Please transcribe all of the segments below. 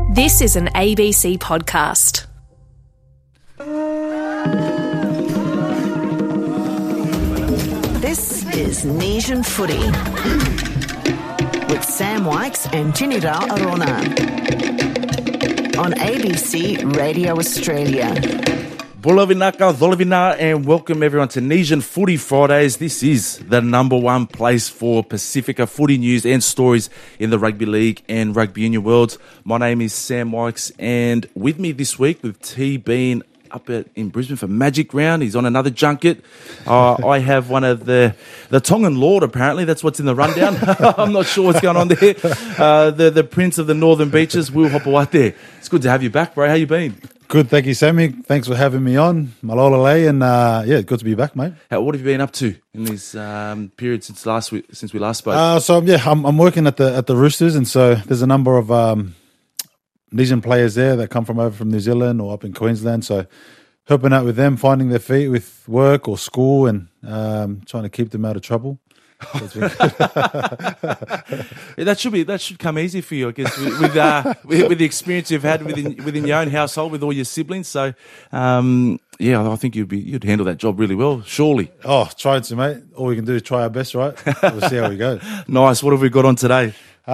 This is an ABC podcast. This is Nesian Footy with Sam Wykes and Tinira Arona on ABC Radio Australia. Bulavinaka, Zolavina, and welcome everyone to Nesian Footy Fridays. This is the number one place for Pacifica footy news and stories in the rugby league and rugby union worlds. My name is Sam Wykes, and with me this week with T Bean up in Brisbane for Magic Round. He's on another junket. I have one of the Tongan Lord, apparently. That's what's in the rundown. I'm not sure what's going on there. The Prince of the Northern Beaches, Will Hopawate. It's good to have you back, bro. How you been? Good, thank you, Sammy. Thanks for having me on. Malola lei, and good to be back, mate. What have you been up to in this period since we last spoke? I'm working at the Roosters, and so there's a number of Nesian players there that come over from New Zealand or up in Queensland. So helping out with them, finding their feet with work or school, and trying to keep them out of trouble. That should come easy for you, I guess, with the experience you've had within your own household with all your siblings. So, I think you'd handle that job really well, surely. Oh, trying to, mate. All we can do is try our best, right? We'll see how we go. Nice. What have we got on today?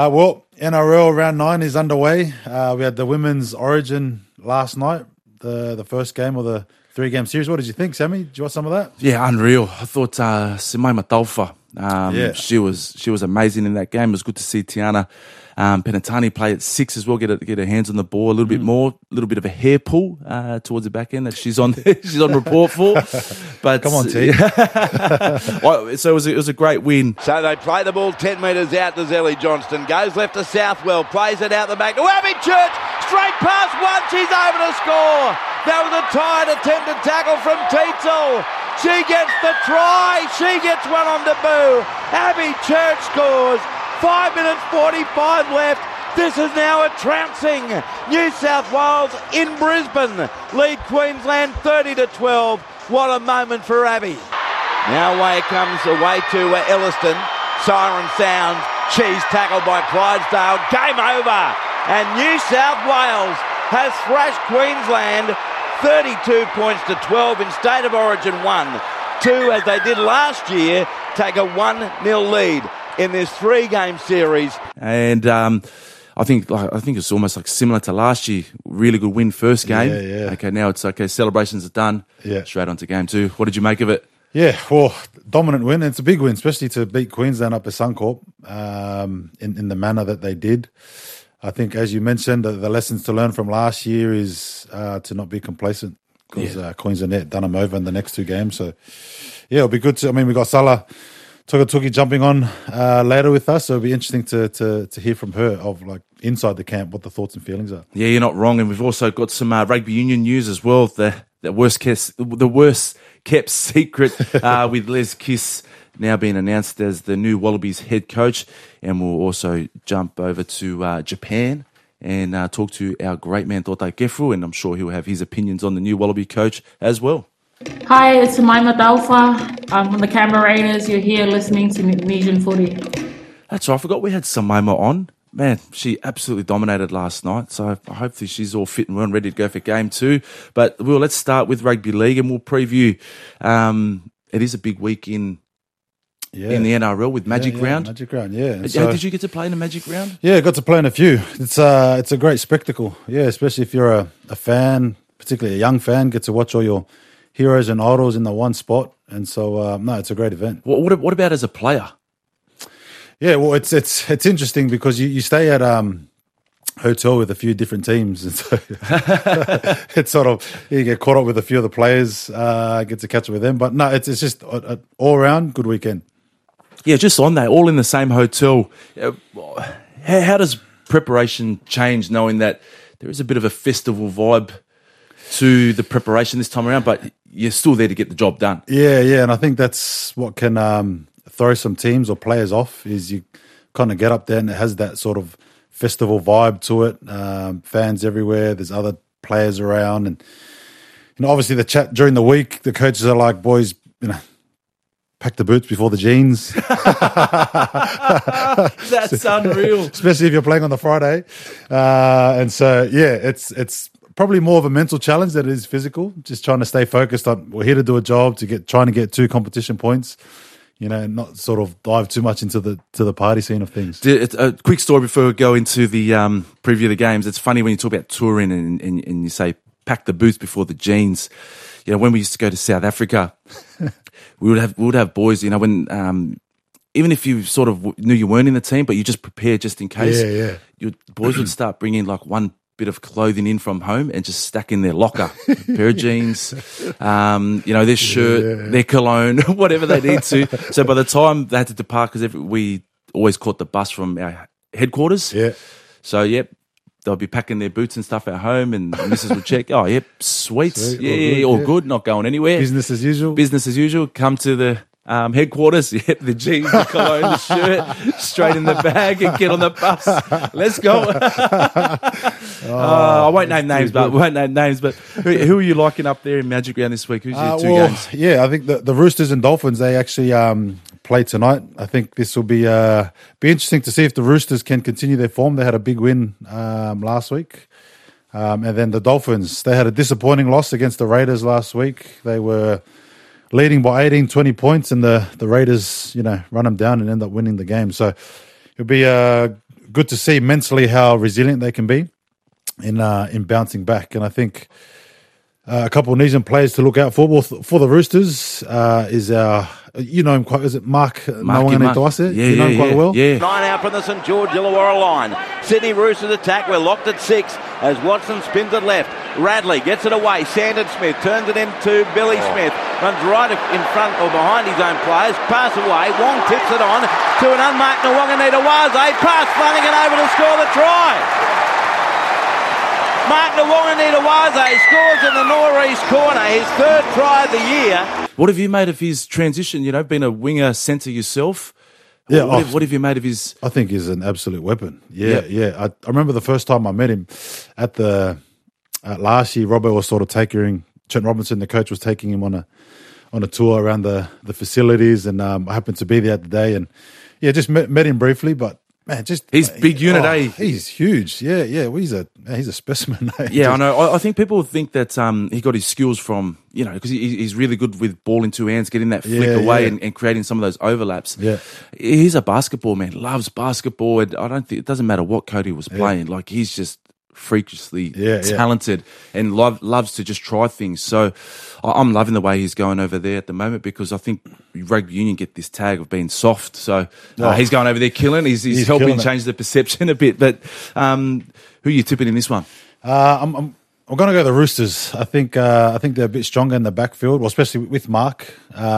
NRL round 9 is underway. We had the women's Origin last night, the first game of the 3-game series. What did you think, Sammy? Did you watch some of that? Yeah, unreal. I thought Simaima Taufa. She was amazing in that game. It was good to see Tiana Penatani play at 6 as well, get her hands on the ball a little bit more, a little bit of a hair pull towards the back end that she's on report for. But come on, T. So it was a great win. So they play the ball 10 metres out to Zelly Johnston. Goes left to Southwell, plays it out the back to Abby Church. Straight past one, she's over to score. That was a tired attempted tackle from Tietzel. She gets the try. She gets one on debut. Abby Church scores. 5 minutes 45 left. This is now a trouncing. New South Wales in Brisbane lead Queensland 30-12. What a moment for Abby. Now away it comes away to Elliston. Siren sounds. She's tackled by Clydesdale. Game over. And New South Wales has thrashed Queensland 32 points to 12 in State of Origin 1. 2, as they did last year, take a 1-0 lead in this 3-game series. And I think it's almost like similar to last year. Really good win first game. Yeah. Okay, now it's okay. Celebrations are done. Yeah. Straight on to game 2. What did you make of it? Yeah, well, dominant win. It's a big win, especially to beat Queensland up at Suncorp in the manner that they did. I think, as you mentioned, the lessons to learn from last year is to not be complacent, because Queensland done them over in the next 2 games. So, it'll be good to. I mean, we got Salah Tuki jumping on later with us, so it'll be interesting to hear from her of like inside the camp what the thoughts and feelings are. Yeah, you're not wrong, and we've also got some rugby union news as well. The worst kept secret with Les Kiss now being announced as the new Wallabies head coach. And we'll also jump over to Japan and talk to our great man, Totai Kefu, and I'm sure he'll have his opinions on the new Wallaby coach as well. Hi, it's Simaima Taufa. I'm from the Canberra Raiders. You're here listening to Nesian Footy. That's right. I forgot we had Simaima on. Man, she absolutely dominated last night, so hopefully she's all fit and well and ready to go for game 2. But let's start with Rugby League, and we'll preview. It is a big week in the NRL with Magic Round. Magic Round, yeah. So, did you get to play in a Magic Round? Yeah, got to play in a few. It's a great spectacle. Yeah, especially if you're a fan, particularly a young fan, get to watch all your heroes and idols in the one spot. And so, it's a great event. What about as a player? Yeah, well, it's interesting because you stay at hotel with a few different teams, and so it's sort of you get caught up with a few of the players, get to catch up with them. But no, it's just an all round good weekend. Yeah, just on that, all in the same hotel. How does preparation change, knowing that there is a bit of a festival vibe to the preparation this time around, but you're still there to get the job done? Yeah, and I think that's what can throw some teams or players off, is you kind of get up there and it has that sort of festival vibe to it. Fans everywhere, there's other players around, and obviously the chat during the week, the coaches are like, boys, pack the boots before the jeans. That's unreal. Especially if you're playing on the Friday. And so, yeah, it's probably more of a mental challenge than it is physical. Just trying to stay focused on, we're here to do a job, trying to get 2 competition points, and not sort of dive too much into the party scene of things. A quick story before we go into the preview of the games. It's funny when you talk about touring and you say, pack the boots before the jeans. When we used to go to South Africa, we would have boys, when even if you sort of knew you weren't in the team, but you just prepared just in case. Yeah. Your boys would start bringing like one bit of clothing in from home and just stack in their locker, a pair of jeans, their shirt, their cologne, whatever they need to. So by the time they had to depart, because we always caught the bus from our headquarters. Yeah. So, they'll be packing their boots and stuff at home, and the missus would check. Oh, yep, sweet. All good, not going anywhere. Business as usual. Come to the headquarters. Yep, the jeans, the cologne, the shirt, straight in the bag and get on the bus. Let's go. I won't name names, but who are you liking up there in Magic Round this week? Who's your two games? Yeah, I think the Roosters and Dolphins, they actually play tonight. I think this will be interesting to see if the Roosters can continue their form. They had a big win last week. And then the Dolphins, they had a disappointing loss against the Raiders last week. They were leading by 18, 20 points, and the Raiders, run them down and end up winning the game. So it'll be good to see mentally how resilient they can be in bouncing back. And I think a couple of Nesian players to look out for the Roosters is our, him quite, is it Mark Nawangani-Tawase? Yeah, you know him quite well? Yeah. 9 out from the St George Illawarra line. Sydney Roosters attack. We're locked at 6 as Watson spins it left. Radley gets it away. Sandon Smith turns it into Billy Smith. Runs right in front or behind his own players. Pass away. Wong tips it on to an unmarked Nawangani-Tawase. Pass Flanagan over to score the try. Mark Nawangani-Tawase scores in the northeast corner, his 3rd try of the year. What have you made of his transition? Being a winger centre yourself. Yeah, what have you made of his? I think he's an absolute weapon. Yeah. I remember the first time I met him at last year. Robbo was sort of Trent Robinson, the coach, was taking him on a tour around the facilities, and I happened to be there that day, and just met him briefly, but. Man, he's big unit, eh? He's huge. Yeah. Well, he's a specimen. Eh? Yeah, I know. I think people think that he got his skills from because he's really good with ball in 2 hands, getting that flick away and creating some of those overlaps. Yeah, he's a basketball man. Loves basketball. And I don't think it doesn't matter what Cody was playing. Like he's just freakishly talented and loves to just try things. So I'm loving the way he's going over there at the moment, because I think rugby union get this tag of being soft. So he's going over there killing. He's helping change the perception a bit. But who are you tipping in this one? I'm going to go the Roosters. I think they're a bit stronger in the backfield, well, especially with Mark.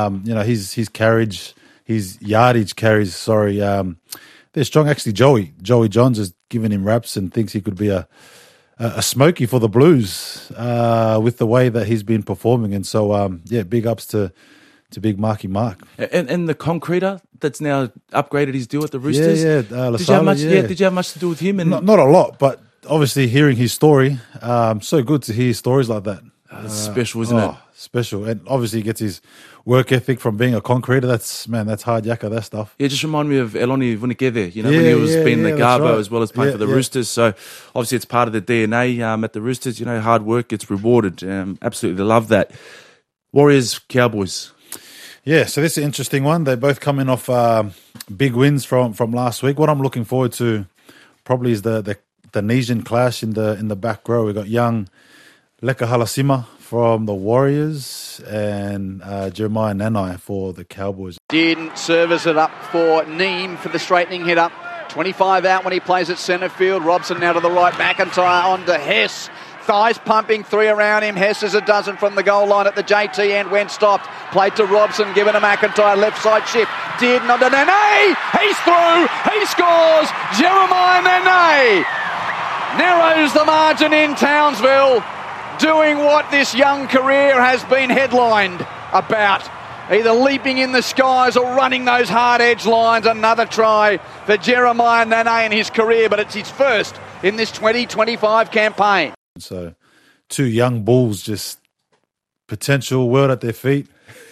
His carriage, his yardage carries. Sorry, they're strong. Actually, Joey Johns has given him raps and thinks he could be a smoky for the Blues with the way that he's been performing. And so, big ups to big Marky Mark. And the concreter that's now upgraded his deal at the Roosters. Did you have much to do with him? And not a lot, but obviously hearing his story, so good to hear stories like that. It's special, isn't it? Special. And obviously he gets his work ethic from being a concreter. That's hard yakka, that stuff. Yeah, just remind me of Eloni Vunikethe, when he was being the Garbo as well as playing for the Roosters. So obviously it's part of the DNA at the Roosters. Hard work gets rewarded. Absolutely love that. Warriors, Cowboys. Yeah, so this is an interesting one. They're both coming off big wins from last week. What I'm looking forward to probably is the Nesian clash in the back row. We've got young Leka Halasima from the Warriors and Jeremiah Nanai for the Cowboys. Didn't service it up for Neem for the straightening hit up. 25 out when he plays at centre field. Robson now to the right. McIntyre on to Hess. Thighs pumping, 3 around him. Hess is a dozen from the goal line at the JT end when stopped. Played to Robson, given to McIntyre, left side shift. Did not to Nene. He's through. He scores. Jeremiah Nene narrows the margin in Townsville, doing what this young career has been headlined about. Either leaping in the skies or running those hard edge lines. Another try for Jeremiah Nene in his career, but it's his first in this 2025 campaign. So 2 young bulls, just potential, world at their feet.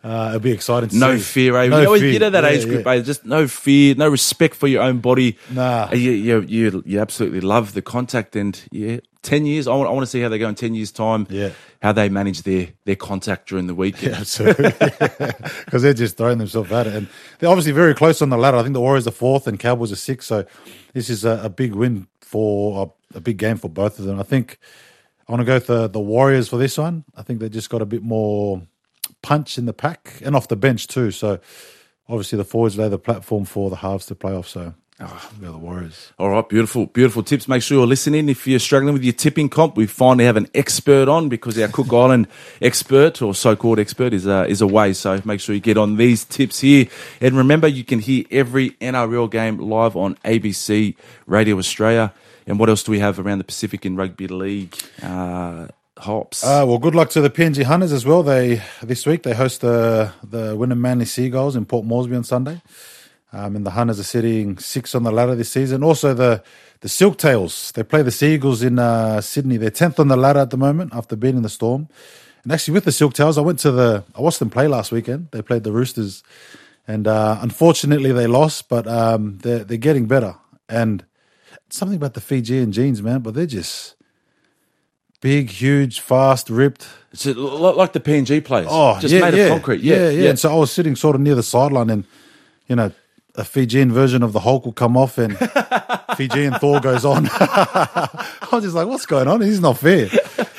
It'll be exciting to No see. fear, eh? No You always fear. get at that Yeah, age group, yeah. eh? Just no fear, no respect for your own body. Nah. You absolutely love the contact, and 10 years. I want to see how they go in 10 years' time. Yeah. How they manage their contact during the week. Yeah, absolutely. Because they're just throwing themselves at it. And they're obviously very close on the ladder. I think the Warriors are 4th and Cowboys are 6th. So this is a big win for a big game for both of them. I think I want to go with the Warriors for this one. I think they just got a bit more punch in the pack and off the bench too. So obviously the forwards lay the platform for the halves to play off. So we go the Warriors. All right, beautiful tips. Make sure you're listening. If you're struggling with your tipping comp, we finally have an expert on because our Cook Island expert or so-called expert is away. So make sure you get on these tips here. And remember, you can hear every NRL game live on ABC Radio Australia. And what else do we have around the Pacific in Rugby League? Hops. Well, good luck to the PNG Hunters as well. This week they host the Wynnum Manly Seagulls in Port Moresby on Sunday. And the Hunters are sitting 6th on the ladder this season. Also, the Silktails, they play the Seagulls in Sydney. They're 10th on the ladder at the moment after beating the Storm. And actually, with the Silktails, I watched them play last weekend. They played the Roosters, and unfortunately, they lost. But they're getting better. And something about the Fijian genes, man. But they're just big, huge, fast, ripped. It's like the PNG players. Oh, just made of concrete. Yeah. And so I was sitting sort of near the sideline, and a Fijian version of the Hulk will come off and Fijian Thor goes on. I was just like, what's going on? This is not fair.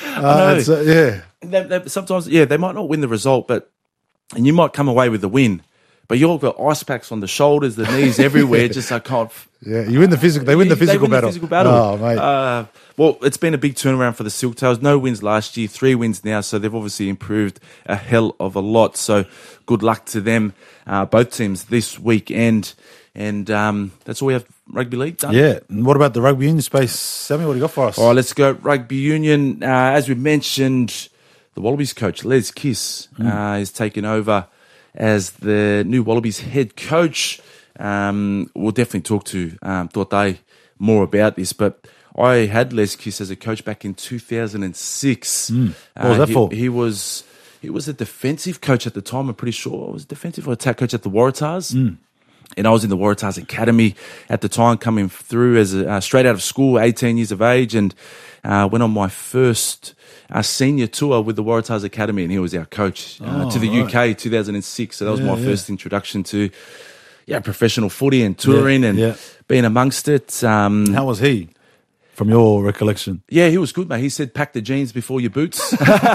Sometimes, they might not win the result, and you might come away with the win, but you've got ice packs on the shoulders, the knees, everywhere. Just I can't. Yeah, you win the physical. They win the physical battle. Oh, mate. Well, it's been a big turnaround for the Silktails. No wins last year, 3 wins now, so they've obviously improved a hell of a lot. So good luck to them, both teams this weekend. And that's all we have rugby league done. Yeah. And what about the rugby union space? Sammy, what do you got for us? All right, let's go rugby union. As we mentioned, the Wallabies coach, Les Kiss, is taking over as the new Wallabies head coach. We'll definitely talk to Totai more about this, but I had Les Kiss as a coach back in 2006. What was that for? He was a defensive coach at the time, I'm pretty sure. I was defensive or attack coach at the Waratahs. And I was in the Waratahs Academy at the time, coming through as straight out of school, 18 years of age, and went on my first senior tour with the Waratahs Academy, and he was our coach to the UK 2006. So that was my first introduction to professional footy and touring and being amongst it. How was he, from your recollection? Yeah, he was good, mate. He said, pack the jeans before your boots.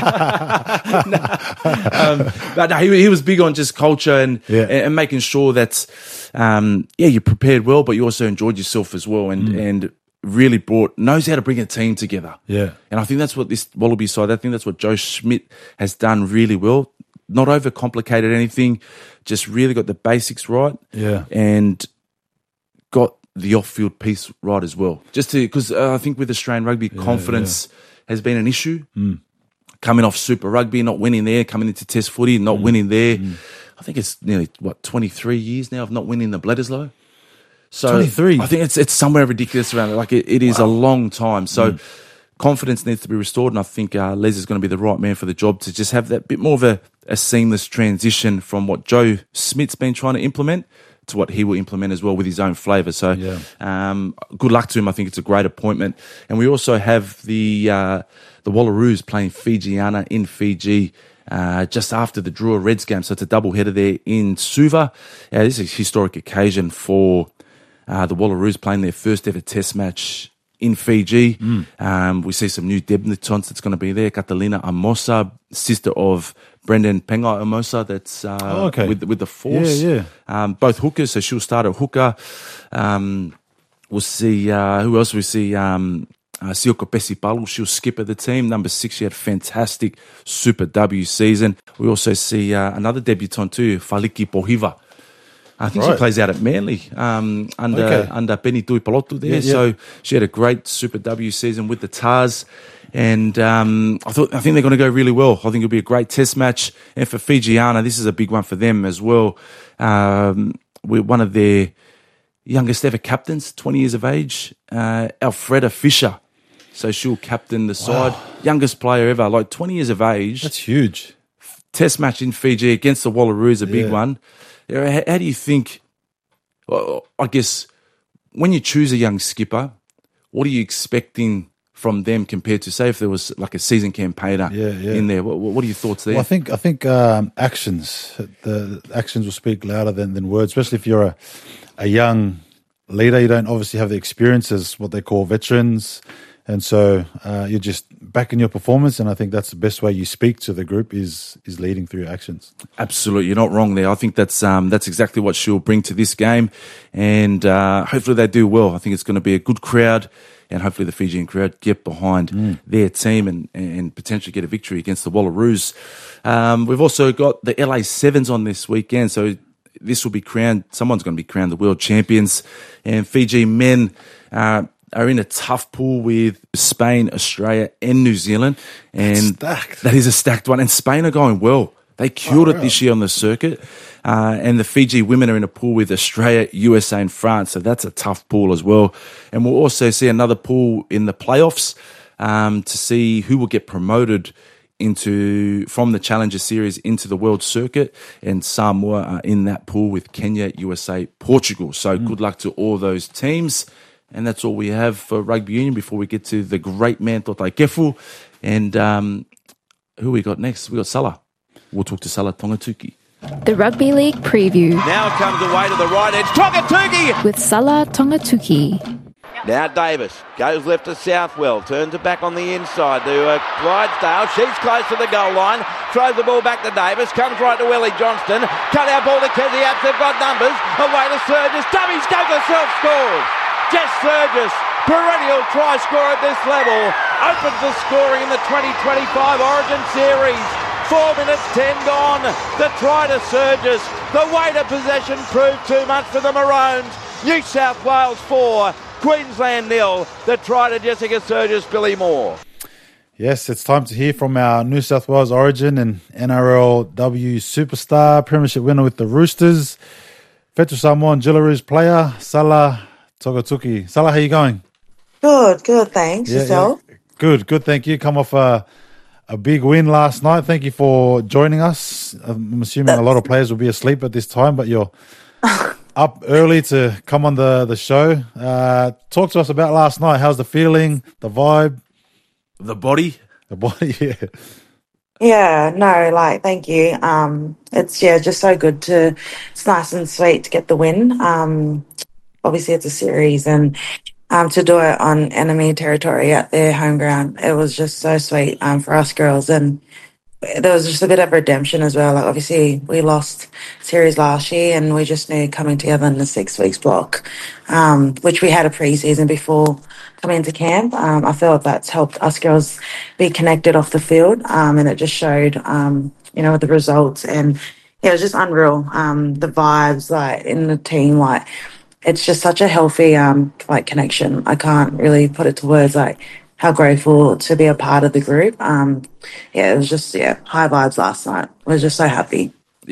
But no, he was big on just culture and making sure that, you prepared well, but you also enjoyed yourself as well and really knows how to bring a team together. Yeah. And I think that's what this Wallaby side, I think that's what Joe Schmidt has done really well. Not overcomplicated anything, just really got the basics right. Yeah. And got the off-field piece right as well. Just because I think with Australian rugby, confidence has been an issue. Coming off Super Rugby, not winning there, coming into Test footy, not winning there. I think it's nearly, 23 years now of not winning the Bledisloe. So 23? I think it's somewhere ridiculous around it. Like it is a long time. So confidence needs to be restored, and I think Les is going to be the right man for the job to just have that bit more of a seamless transition from what Joe Smith's been trying to implement to what he will implement as well with his own flavour. So good luck to him. I think it's a great appointment. And we also have the Wallaroos playing Fijiana in Fiji just after the Drua Reds game. So it's a double-header there in Suva. This is a historic occasion for the Wallaroos playing their first ever test match in Fiji. We see some new debutants that's going to be there. Catalina Amosa, sister of Brendan Pengai Amosa, that's with the Force. Both hookers, so she'll start at hooker. We'll see, who else we see? Sioko Pesipalu, she'll skip at the team. Number 6, she had a fantastic Super W season. We also see another debutant too, Faliki Pohiva. I think she plays out at Manly under Benny Tuipolotu there. So she had a great Super W season with the Tars. And I think they're going to go really well. I think it'll be a great test match. And for Fijiana, this is a big one for them as well. We're one of their youngest ever captains, 20 years of age, Alfreda Fisher. So she'll captain the side. Youngest player ever, 20 years of age. That's huge. Test match in Fiji against the Wallaroos, a big one. How do you think, well, I guess, when you choose a young skipper, what are you expecting from them compared to, say, if there was like a season campaigner in there? What are your thoughts there? Well, I think actions. The actions will speak louder than words, especially if you're a young leader. You don't obviously have the experience as what they call veterans. And so you're just backing your performance, and I think that's the best way you speak to the group is leading through your actions. Absolutely, you're not wrong there. I think that's exactly what she'll bring to this game, and hopefully they do well. I think it's going to be a good crowd, and hopefully the Fijian crowd get behind their team and potentially get a victory against the Wallaroos. We've also got the LA Sevens on this weekend, so this will be crowned. Someone's going to be crowned the world champions, and Fiji men are in a tough pool with Spain, Australia, and New Zealand. And stacked. That is a stacked one. And Spain are going well. They killed it this year on the circuit. And the Fiji women are in a pool with Australia, USA, and France. So that's a tough pool as well. And we'll also see another pool in the playoffs to see who will get promoted from the Challenger Series into the World Circuit, and Samoa are in that pool with Kenya, USA, Portugal. So good luck to all those teams. And that's all we have for rugby union before we get to the great man, Totai Kefu. And who we got next? We got Salah. We'll talk to Salah Tongatuki. The Rugby League Preview. Now comes away to the right edge. Tongatuki! With Salah Tongatuki. Now Davis goes left to Southwell, turns it back on the inside to Clydesdale. She's close to the goal line, throws the ball back to Davis, comes right to Ellie Johnston. Cut out ball to Kezzy Apps, they've got numbers. Away to Surgis, dummies, goes herself, scores. Jess Surgis, perennial try scorer at this level, opens the scoring in the 2025 Origin Series. 4 minutes 10 gone. The try to Surgis. The weight of possession proved too much for the Maroons. New South Wales 4, Queensland 0. The try to Jessica Surgis, Billy Moore. Yes, it's time to hear from our New South Wales Origin and NRLW superstar, premiership winner with the Roosters, Fettu Samoan Jillaroos player, Salah Tongatuki. Salah, how you going? Good, thanks. Yourself? Yeah. Good, thank you. Come off a big win last night. Thank you for joining us. I'm assuming a lot of players will be asleep at this time, but you're up early to come on the show. Talk to us about last night. How's the feeling, the vibe? The body? The body, yeah. Yeah, no, thank you. It's just so good it's nice and sweet to get the win. Obviously it's a series, and to do it on enemy territory at their home ground, it was just so sweet for us girls. And there was just a bit of redemption as well. Like, obviously we lost series last year, and we just knew coming together in the 6 weeks block, which we had a pre-season before coming into camp. I feel like that's helped us girls be connected off the field, and it just showed, with the results. And it was just unreal. The vibes in the team, it's just such a healthy connection. I can't really put it to words how grateful to be a part of the group. It was just high vibes last night. I was just so happy.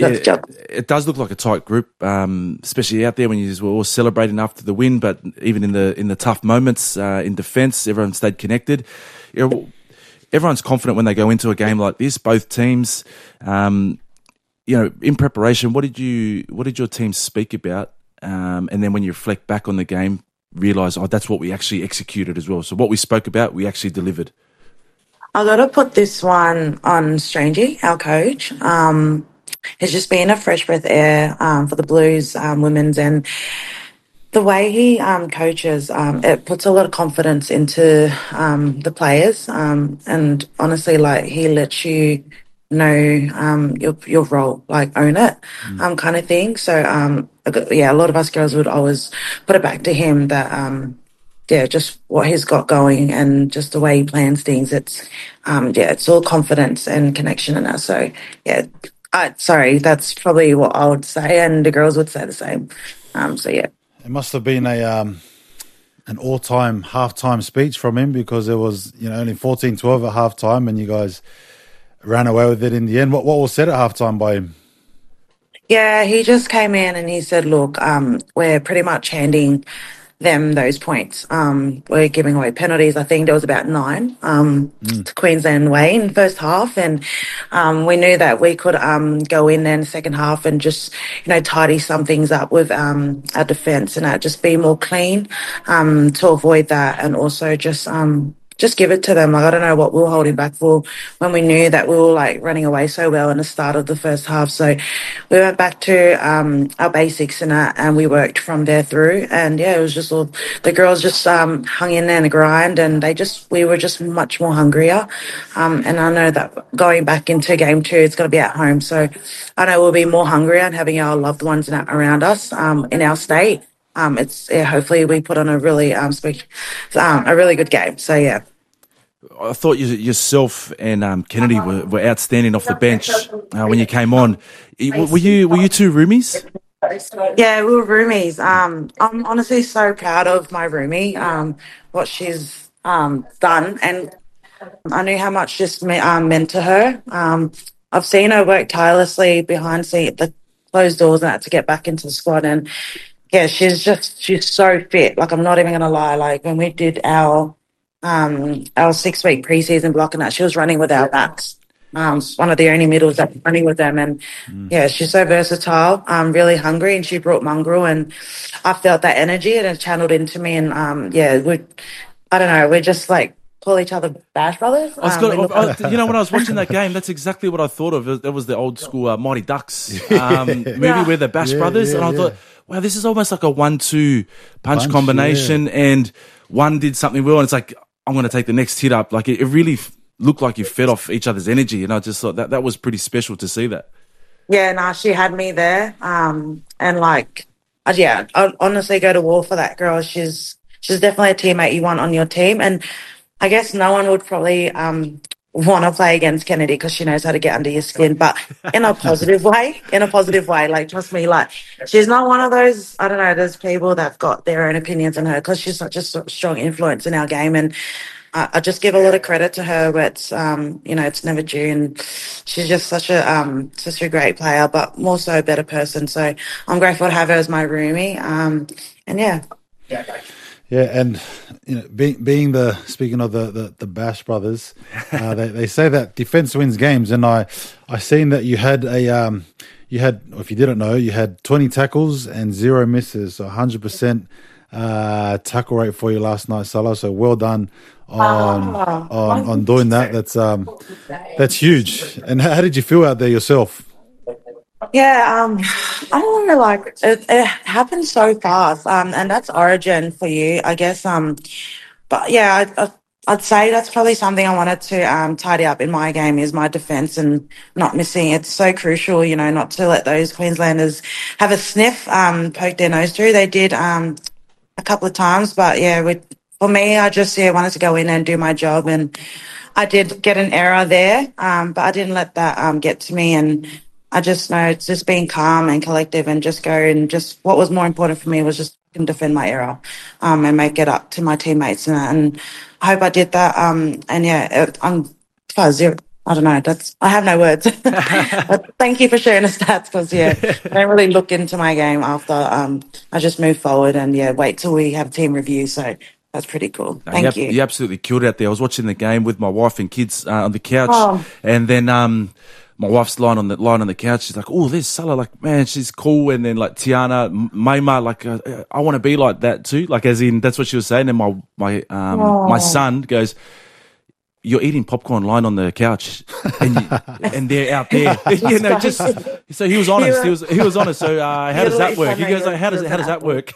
It does look like a tight group, especially out there when you were all celebrating after the win. But even in the tough moments in defence, everyone stayed connected. Everyone's confident when they go into a game like this. Both teams, in preparation, what did your team speak about? And then when you reflect back on the game, realise, that's what we actually executed as well. So what we spoke about, we actually delivered. I got to put this one on Strangey, our coach. He's just been a fresh breath of air for the Blues women's, and the way he coaches, it puts a lot of confidence into the players. And honestly, he lets you know your role, own it, kind of thing. So a lot of us girls would always put it back to him that just what he's got going and just the way he plans things. It's it's all confidence and connection in us. So sorry, that's probably what I would say, and the girls would say the same. It must have been an all-time halftime speech from him, because there was only 14-12 at halftime, and you guys ran away with it in the end. What was said at halftime by him? Yeah, he just came in and he said, look, we're pretty much handing them those points. We're giving away penalties. I think there was about 9 to Queensland way in the first half, and we knew that we could go in there in the second half and just tidy some things up with our defence and just be more clean to avoid that, and also just give it to them. Like, I don't know what we were holding back for when we knew that we were like running away so well in the start of the first half. So we went back to our basics and we worked from there through. And yeah, it was just all the girls just hung in there and grind, and we were just much more hungrier. And I know that going back into game 2, it's going to be at home. So I know we'll be more hungrier and having our loved ones around us in our state. Hopefully we put on a really a really good game. So yeah. I thought yourself and Kennedy were outstanding off the bench when you came on. Were you two roomies? Yeah, we were roomies. I'm honestly so proud of my roomie, what she's done, and I knew how much this meant to her. I've seen her work tirelessly behind the closed doors and that to get back into the squad, and yeah, she's so fit. Like, I'm not even gonna lie. Like, when we did our 6-week preseason block and that, she was running with our backs. One of the only middles that was running with them, and yeah, she's so versatile. Really hungry, and she brought mongrel, and I felt that energy, and it channeled into me. And I don't know, we're just like call each other Bash Brothers. When I was watching that game, that's exactly what I thought of. That was the old school Mighty Ducks movie where the Bash Brothers, and I thought, wow, this is almost like a 1-2 punch combination, and one did something well, and it's like, I'm going to take the next hit up. Like, it really looked like you fed off each other's energy, and I just thought that was pretty special to see that. Yeah, no, she had me there, and like, I'd honestly go to war for that girl. She's definitely a teammate you want on your team, and I guess no one would probably want to play against Kennedy because she knows how to get under your skin, but in a positive way. Like, trust me, like, she's not one of those, I don't know, there's people that've got their own opinions on her because she's such a strong influence in our game, and I just give a lot of credit to her, but it's never due, and she's just such a great player, but more so a better person. So I'm grateful to have her as my roomie, and yeah. Yeah, and being speaking of the Bash Brothers, they say that defense wins games, and I seen that you had if you didn't know, you had 20 tackles and 0 misses, so 100% tackle rate for you last night, Salah. So well done on doing that. That's huge. And how did you feel out there yourself? Yeah, I don't know, like, it happened so fast, and that's origin for you, I guess. But yeah, I'd say that's probably something I wanted to tidy up in my game is my defence and not missing. It's so crucial, not to let those Queenslanders have a sniff, poke their nose through. They did a couple of times, but yeah, for me, I just wanted to go in and do my job, and I did get an error there, but I didn't let that get to me, and I just know it's just being calm and collective and just go, and just what was more important for me was just defend my error and make it up to my teammates, and I hope I did that. And yeah, I'm 5-0. I don't know. I have no words. But thank you for sharing the stats, because I don't really look into my game after I just move forward and wait till we have team review. So that's pretty cool. Thank you. You absolutely killed it out there. I was watching the game with my wife and kids on the couch, and then my wife's lying on the couch. She's like, "Oh, there's Salah. Like, man, she's cool." And then like Tiana, Maymar, like, I want to be like that too. Like, as in, that's what she was saying. And my son goes, "You're eating popcorn lying on the couch, and they're out there." So he was honest. He was honest. So how does that work? He goes, like, how does that work?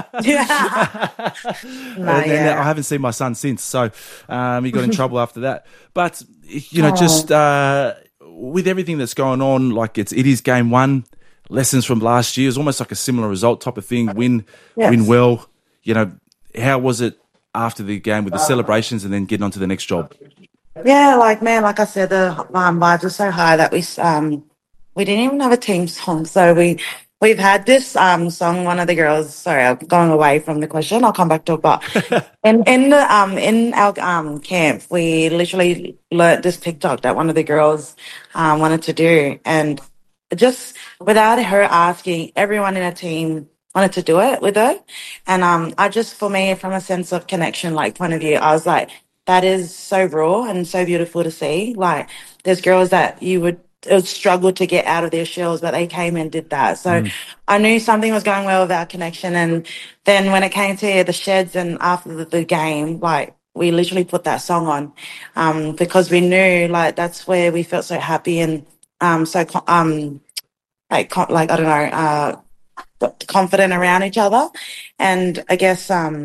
I haven't seen my son since. So he got in trouble after that. But just with everything that's going on, like it is game 1. Lessons from last year is almost like a similar result type of thing. Win well. How was it after the game with the celebrations and then getting on to the next job? Yeah, like I said, the vibes are so high that we didn't even have a team song. So we've had this song. One of the girls, sorry, I'm going away from the question. I'll come back to it. But in our camp, we literally learnt this TikTok that one of the girls wanted to do, and just without her asking, everyone in a team wanted to do it with her. And I just, for me, from a sense of connection, like point of view, I was like, that is so raw and so beautiful to see. Like there's girls that you would struggle to get out of their shells, but they came and did that. So I knew something was going well with our connection. And then when it came to the sheds and after the game, like we literally put that song on because we knew like that's where we felt so happy and like I don't know, confident around each other. And I guess,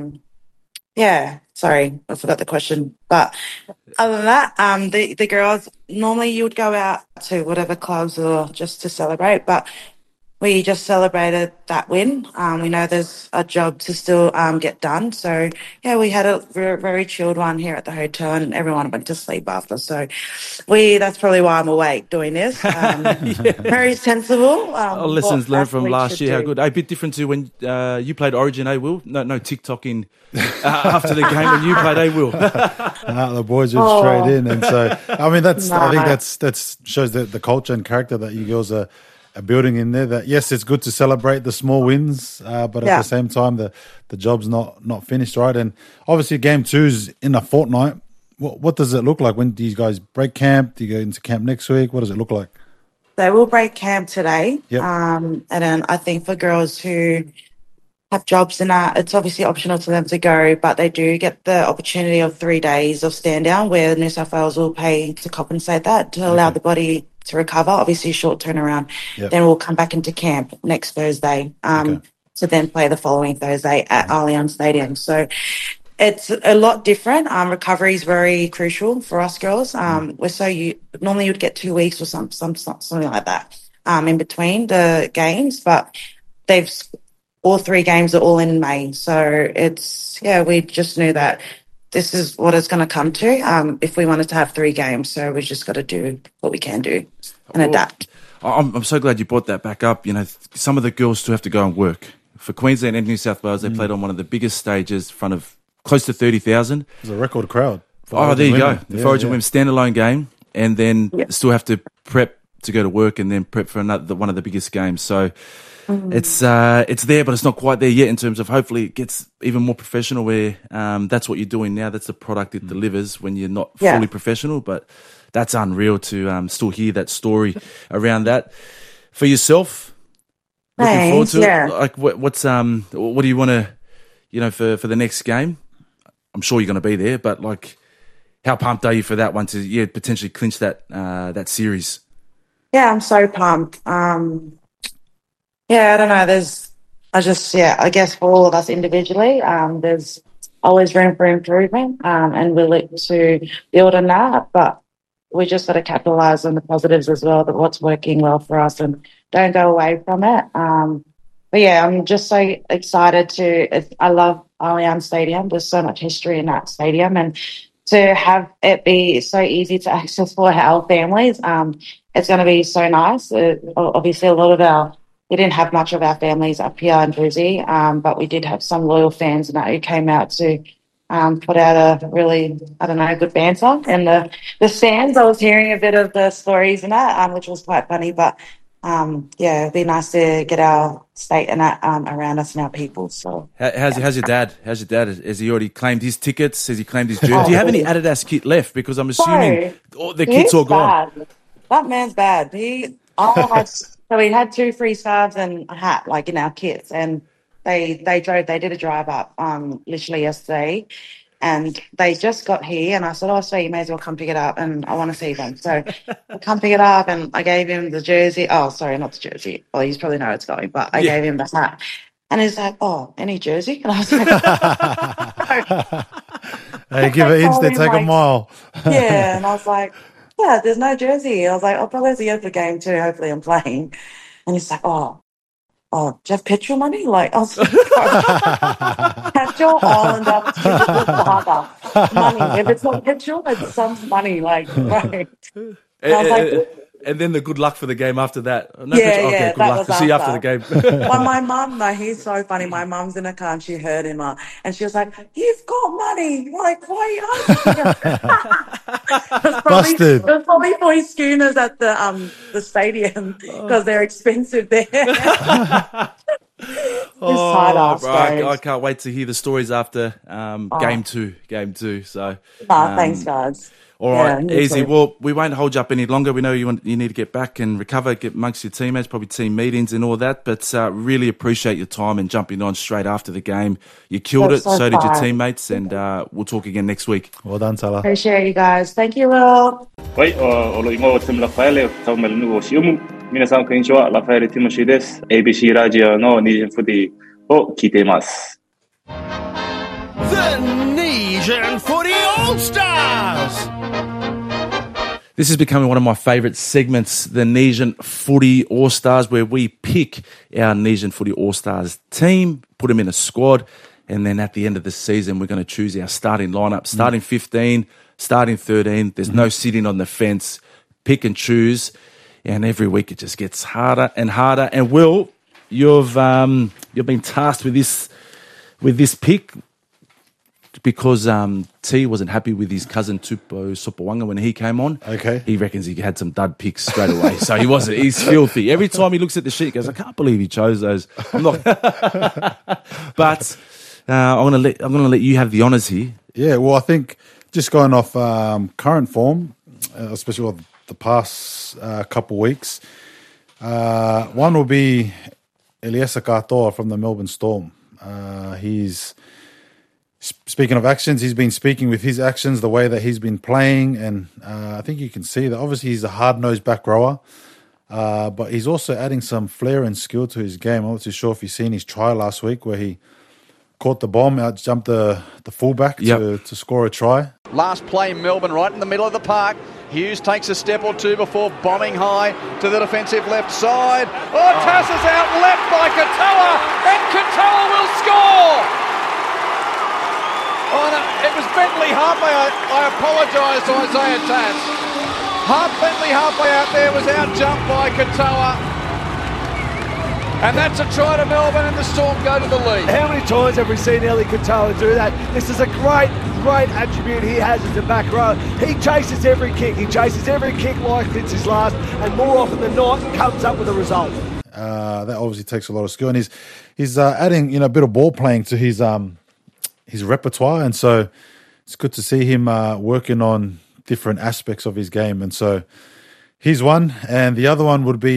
yeah, sorry, I forgot the question. But other than that, the girls, normally you would go out to whatever clubs or just to celebrate, but we just celebrated that win. We know there's a job to still get done. So, yeah, we had a very, very chilled one here at the hotel and everyone went to sleep after. So that's probably why I'm awake doing this. Very sensible. Lessons learned from last year. How good. A bit different to when you played Origin, Will? No TikToking after the game when you played, Will? The boys went straight in. And so, I mean, I think that's shows the culture and character that you girls are building in there. That yes, it's good to celebrate the small wins, but at the same time, the job's not finished, right? And obviously, game 2's in a fortnight. What does it look like? When do you guys break camp? Do you go into camp next week? What does it look like? They will break camp today. Yep. And then I think for girls who have jobs and that, it's obviously optional to them to go, but they do get the opportunity of 3 days of stand down where New South Wales will pay to compensate that to allow the body to recover, obviously short turnaround. Yep. Then we'll come back into camp next Thursday to then play the following Thursday at Allianz Stadium. So it's a lot different. Recovery is very crucial for us girls. Normally you'd get 2 weeks or something like that in between the games, but all 3 games are all in May. So we just knew that this is what it's going to come to if we wanted to have 3 games. So we just got to do what we can do and adapt. I'm so glad you brought that back up. You know, some of the girls still have to go and work. For Queensland and New South Wales, they played on one of the biggest stages in front of close to 30,000. It was a record crowd. There you go. The Origin Women's standalone game, and then still have to prep to go to work and then prep for one of the biggest games. So it's there, but it's not quite there yet in terms of hopefully it gets even more professional where that's what you're doing now. That's the product it delivers when you're not fully professional, but that's unreal to still hear that story around that. For yourself, looking forward to it. Like what do you want to, for the next game? I'm sure you're going to be there, but like how pumped are you for that one to potentially clinch that series? Yeah, I'm so pumped. I don't know. I guess for all of us individually, there's always room for improvement, and we're looking to build on that. But we just got to capitalise on the positives as well, that what's working well for us, and don't go away from it. But yeah, I'm just so excited I love Allianz Stadium. There's so much history in that stadium, and to have it be so easy to access for our families, it's going to be so nice. Obviously, we didn't have much of our families up here in Brizzy, but we did have some loyal fans and that who came out to put out a really, good banter. And the stands, I was hearing a bit of the stories and that, which was quite funny. But it'd be nice to get our state and that around us and our people. So how's your dad? How's your dad? Has he already claimed his tickets? Has he claimed his jersey? Do you have any Adidas kit left? Because I'm assuming the kit's all gone. Bad. That man's bad. So we had 2 free scarves and a hat, like in our kits, and they did a drive up literally yesterday, and they just got here, and I said, sweet, you may as well come pick it up, and I want to see them. So I come pick it up, and I gave him the jersey. Oh, sorry, not the jersey. Well, you probably know where it's going, but I gave him the hat. And he's like, any jersey? And I was like, hey, give it instead, take a mile. Yeah, and I was like, yeah, there's no jersey. I was like, I'll probably see you at the game too. Hopefully I'm playing. And he's like, do you have petrol money? Like, I was like, petrol Islander money. If it's not petrol, it's some money. Like, right. And I was like, and then the good luck for the game after that. Good luck. See you after the game. Well, my mum, he's so funny. My mum's in a car and she heard him and she was like, "You've got money." Like, why are you asking? Busted. It was probably for his schooners at the stadium because they're expensive there. tired ass bro, I days. can't wait to hear the stories after game two. So, Thanks, guys. all right, Yeah, me easy. too. Well, we won't hold you up any longer. We know you need to get back and recover, get amongst your teammates, probably team meetings and all that. But really appreciate your time and jumping on straight after the game. You killed That's it. so So did your fun. teammates, and we'll talk again next week. Well done, Salah. Appreciate you guys. Thank you, Will. Poi ho inoltre Raffaele, stavo nuovo siumu. Mina san konnichiwa, Raffaele Timoshi desu. ABC ラジオのNijin Footyを聞いています。 The Nijin Footy All-Stars! This is becoming one of my favourite segments, the Nijin Footy All-Stars, where we pick our Nijin Footy All-Stars team, put them in a squad, and then at the end of the season, we're going to choose our starting lineup, starting 15, starting 13. There's no sitting on the fence. Pick and choose. And every week it just gets harder and harder. And Will, you've been tasked with this pick because T wasn't happy with his cousin Tupo Sopawanga when he came on. Okay. He reckons he had some dud picks straight away. So he's filthy. Every time he looks at the sheet, he goes, I can't believe he chose those. I'm not. But I'm gonna let you have the honours here. Yeah, well, I think just going off current form, especially with the past couple weeks, one will be Eliesa Katoa from the Melbourne Storm. He's speaking of actions, he's been speaking with his actions, the way that he's been playing, and I think you can see that obviously he's a hard-nosed back rower, but he's also adding some flair and skill to his game. I'm not too sure if you've seen his try last week where he caught the bomb, out-jumped the fullback to score a try. Last play, Melbourne right in the middle of the park. Hughes takes a step or two before bombing high to the defensive left side. Tassa's out left by Katoa, and Katoa will score! Oh, no, it was Bentley halfway. I apologise to Isaiah Tass. Bentley halfway out there was out-jumped by Katoa. And that's a try to Melbourne, and the Storm go to the lead. How many times have we seen Eli Katoa do that? This is a great attribute he has as a back row. He chases every kick. He chases every kick like it's his last, and more often than not, comes up with a result. That obviously takes a lot of skill, and he's adding a bit of ball playing to his repertoire, and so it's good to see him working on different aspects of his game. And so he's one, and the other one would be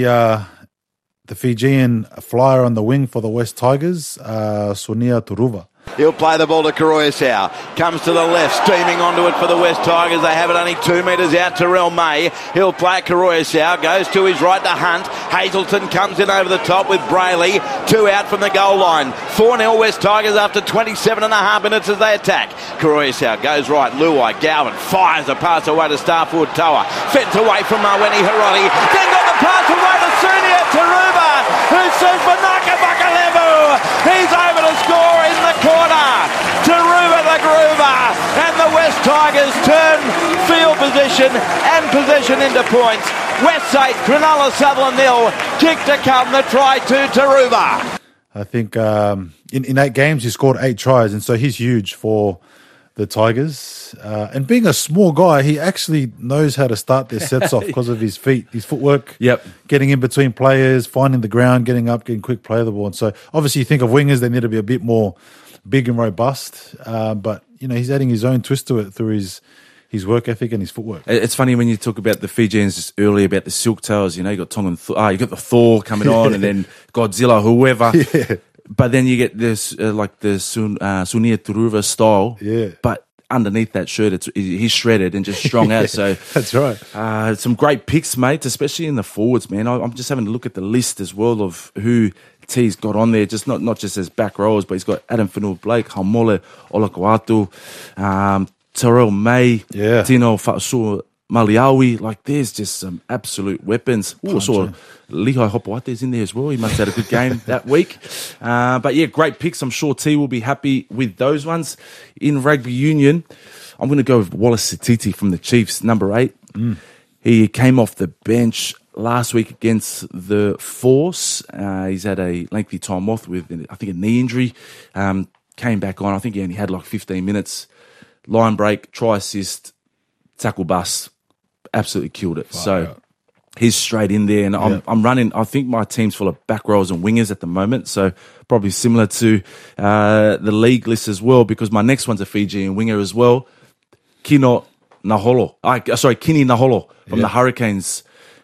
the Fijian flyer on the wing for the West Tigers, Sunia Turuva. He'll play the ball to Karoyasau. Comes to the left, steaming onto it for the West Tigers. They have it only 2 metres out. Terrell May. He'll play it Karoyasau. Goes to his right to Hunt. Hazelton comes in over the top with Brayley. 2 out from the goal line. 4-0 West Tigers after 27 and a half minutes as they attack. Karoyasau goes right. Luai Galvin fires a pass away to star forward Toa. Fed away from Marweni Hiroti. Then got the pass away to Sunia Turuva, who says Banaka Bakalevu. He's over to score in the corner. Turuva the Groover, and the West Tigers turn field position and possession into points. West 8, Cronulla Sutherland 0. Kick to come, the try to Turuva. I think in 8 games he scored 8 tries, and so he's huge for the Tigers. And being a small guy, he actually knows how to start their sets off because of his feet, his footwork. Yep. Getting in between players, finding the ground, getting up, getting quick play of the ball. And so obviously you think of wingers, they need to be a bit more big and robust. But, he's adding his own twist to it through his work ethic and his footwork. It's funny when you talk about the Fijians just earlier about the Silk Tails, you got Tongan, you got the Thor coming on and then Godzilla, whoever. Yeah. But then you get this, like the Sunia Turuva style. Yeah. But underneath that shirt, he's shredded and just strong out. So that's right. Some great picks, mate, especially in the forwards, man. I'm just having a look at the list as well of who T's got on there, just not just as back rowers, but he's got Adam Whenua-Blake, Haumole Olakoatu, Terrell May, Tino Fa'asua Maliawi. Like, there's just some absolute weapons. I saw Lihai Hopoate's in there as well. He must have had a good game that week. But yeah, great picks. I'm sure T will be happy with those ones. In rugby union, I'm going to go with Wallace Satiti from the Chiefs, number 8. He came off the bench last week against the Force. He's had a lengthy time off with, I think, a knee injury. Came back on. I think he only had like 15 minutes. Line break, try assist, tackle bust. Absolutely killed it. he's straight in there. And I'm running, I think my team's full of back rows and wingers at the moment. So probably similar to the league list as well, because my next one's a Fijian winger as well. Kini Naholo from the Hurricanes.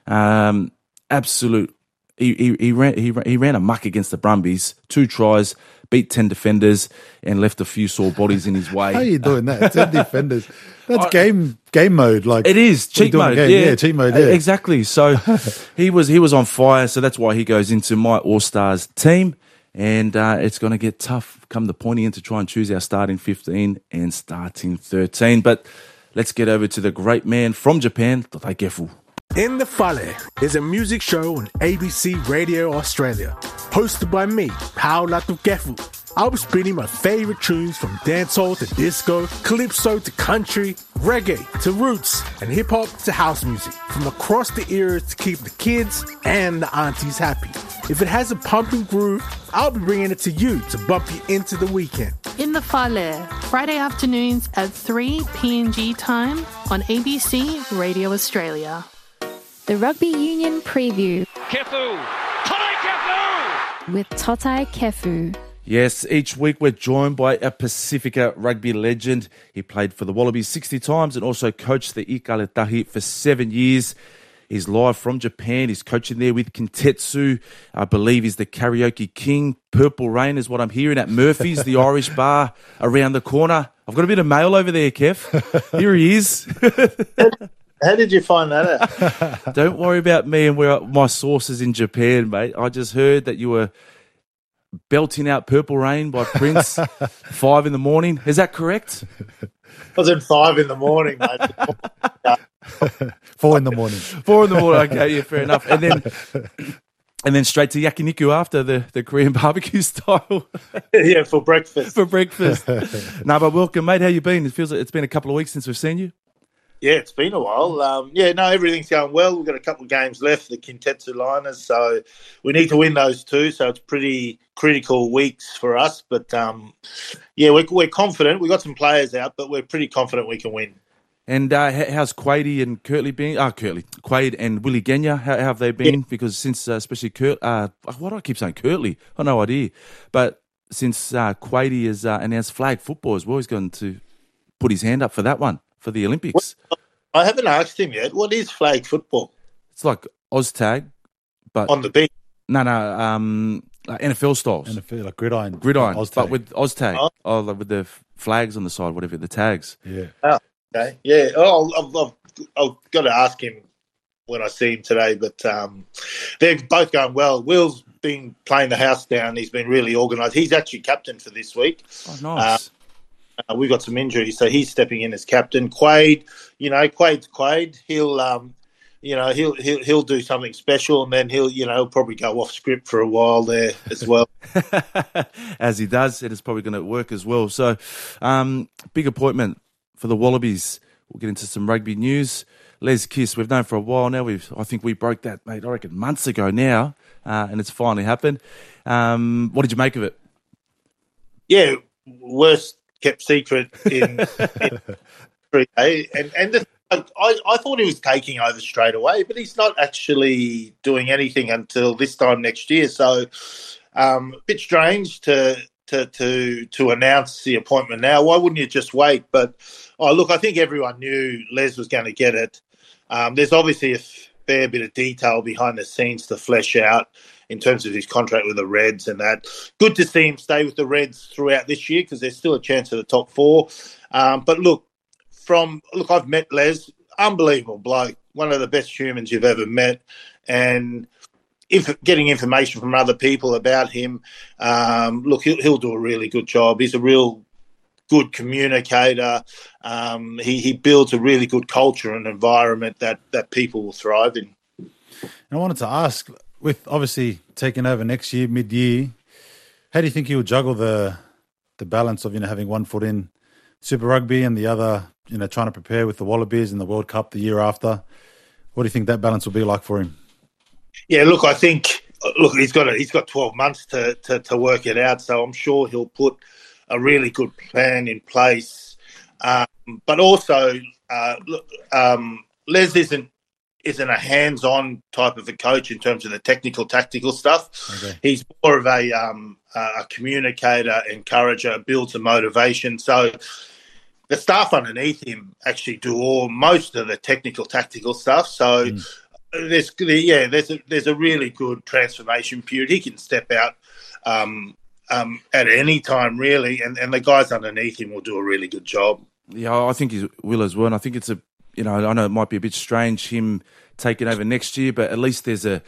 Absolute. He ran amok against the Brumbies. 2 tries, beat 10 defenders, and left a few sore bodies in his way. How are you doing that? 10 defenders. That's game mode. Like it is cheat mode. Yeah, cheat mode. Yeah. Exactly. So he was on fire. So that's why he goes into my All Stars team, and it's going to get tough come the pointy end to try and choose our starting 15 and starting 13. But let's get over to the great man from Japan, Takefu. In the Fale is a music show on ABC Radio Australia, hosted by me, Paula Tukefu. I'll be spinning my favorite tunes from dancehall to disco, calypso to country, reggae to roots, and hip-hop to house music, from across the eras to keep the kids and the aunties happy. If it has a pumping groove, I'll be bringing it to you to bump you into the weekend. In the Fale, Friday afternoons at 3 PNG time on ABC Radio Australia. The Rugby Union Preview. Kefu! Totai Kefu! With Totai Kefu. Yes, each week we're joined by a Pacifica rugby legend. He played for the Wallabies 60 times and also coached the Ikaletahi for 7 years. He's live from Japan. He's coaching there with Kintetsu. I believe he's the karaoke king. Purple Rain is what I'm hearing at Murphy's, the Irish bar around the corner. I've got a bit of mail over there, Kev. Here he is. How did you find that out? Don't worry about me and where my sources in Japan, mate. I just heard that you were belting out Purple Rain by Prince 5 in the morning. Is that correct? I was at 5 in the morning, mate. 4 in the morning. 4 in the morning. Okay, yeah, fair enough. And then straight to yakiniku after the Korean barbecue style. Yeah, for breakfast. For breakfast. No, but welcome, mate. How you been? It feels like it's been a couple of weeks since we've seen you. Yeah, it's been a while. Everything's going well. We've got a couple of games left, the Kintetsu Liners, so we need to win those 2, so it's pretty critical weeks for us. But, we're confident. We've got some players out, but we're pretty confident we can win. And how's Quade and Kirtley been? Quade and Willie Genya, how have they been? Yeah. Because since, especially why do I keep saying Kirtley? I have no idea. But since Quade has announced flag football as well, he's going to put his hand up for that one. For the Olympics. Well, I haven't asked him yet. What is flag football? It's like OzTag, but on the beach. No, like NFL styles. NFL, like gridiron, OzTag. But with OzTag, with the flags on the side, whatever, the tags. Yeah. Oh, okay. Yeah. Oh, I've got to ask him when I see him today. But they're both going well. Will's been playing the house down. He's been really organised. He's actually captain for this week. Oh, nice. We've got some injuries, so he's stepping in as captain. Quade, Quade's Quade. He'll do something special, and then he'll probably go off script for a while there as well. As he does, it is probably going to work as well. So, big appointment for the Wallabies. We'll get into some rugby news. Les Kiss, we've known for a while now. I think we broke that, mate, I reckon months ago now, and it's finally happened. What did you make of it? Yeah, worst kept secret in 3A. And I thought he was taking over straight away, but he's not actually doing anything until this time next year. So a bit strange to announce the appointment now. Why wouldn't you just wait? But, I think everyone knew Les was going to get it. There's obviously a fair bit of detail behind the scenes to flesh out in terms of his contract with the Reds and that. Good to see him stay with the Reds throughout this year because there's still a chance of the top 4. But I've met Les, unbelievable bloke, one of the best humans you've ever met. And getting information from other people about him, he'll do a really good job. He's a real good communicator. He builds a really good culture and environment that people will thrive in. And I wanted to ask, with obviously taking over next year, mid-year, how do you think he'll juggle the balance of, having one foot in Super Rugby and the other, trying to prepare with the Wallabies and the World Cup the year after? What do you think that balance will be like for him? Yeah, I think he's got 12 months to work it out, so I'm sure he'll put a really good plan in place. But also, Les isn't isn't a hands-on type of a coach in terms of the technical, tactical stuff. Okay. He's more of a communicator, encourager, builds a motivation. So the staff underneath him actually do most of the technical, tactical stuff. So there's a really good transformation period. He can step out at any time, really, and the guys underneath him will do a really good job. Yeah, I think he will as well. And I think it's I know it might be a bit strange him taking over next year, but at least there's a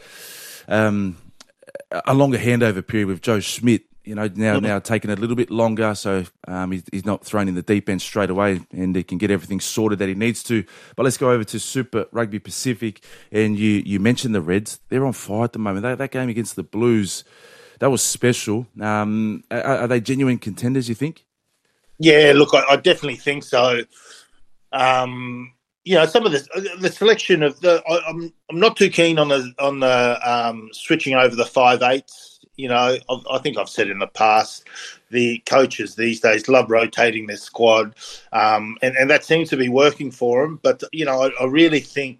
longer handover period with Joe Schmidt. Now taking a little bit longer, so he's not thrown in the deep end straight away, and he can get everything sorted that he needs to. But let's go over to Super Rugby Pacific, and you mentioned the Reds. They're on fire at the moment. That game against the Blues, that was special. Are they genuine contenders, you think? Yeah, look, I definitely think so. Some of the selection of I'm not too keen on the switching over the 5/8s. I think I've said in the past, the coaches these days love rotating their squad, and that seems to be working for them. But I really think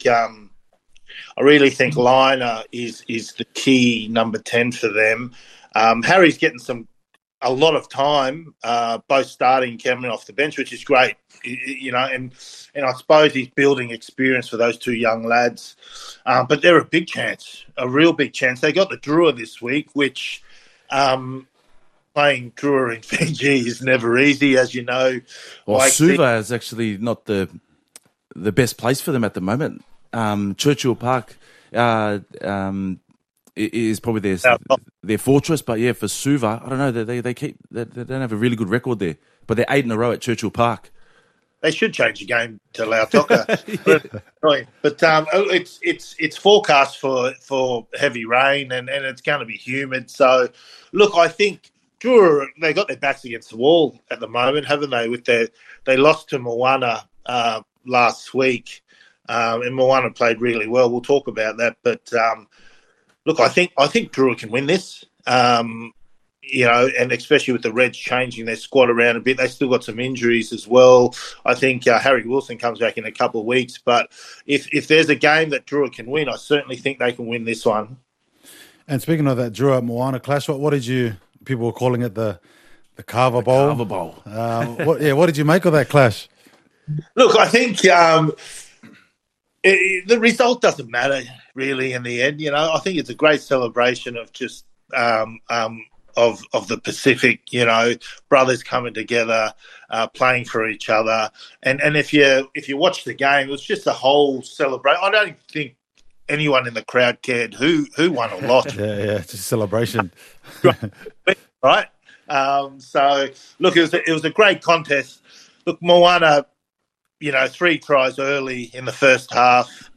Liner is the key number 10 for them. Harry's getting a lot of time, both starting and coming off the bench, which is great. And I suppose he's building experience for those two young lads. But they're a real big chance. They got the Drua this week, which playing Drua in Fiji is never easy, as you know. Well, Suva is actually not the best place for them at the moment. Churchill Park is probably their fortress, but yeah, for Suva, I don't know. They don't have a really good record there, but they're 8 in a row at Churchill Park. They should change the game to Lautoka. But it's forecast for heavy rain and it's going to be humid. So, look, I think Drua, they got their backs against the wall at the moment, haven't they? They lost to Moana last week, and Moana played really well. We'll talk about that. But look, I think Drua can win this. And especially with the Reds changing their squad around a bit, they still got some injuries as well. I think Harry Wilson comes back in a couple of weeks. But if there's a game that Drua can win, I certainly think they can win this one. And speaking of that Drua-Moana clash, what did people were calling it the Carver Bowl? Carver Bowl. What did you make of that clash? Look, I think the result doesn't matter really in the end. I think it's a great celebration of just of the Pacific, brothers coming together, playing for each other. And if you watch the game, it was just a whole celebration. I don't think anyone in the crowd cared who won or lost. yeah, just a celebration. Right? So, look, it was a great contest. Look, Moana, 3 tries early in the first half.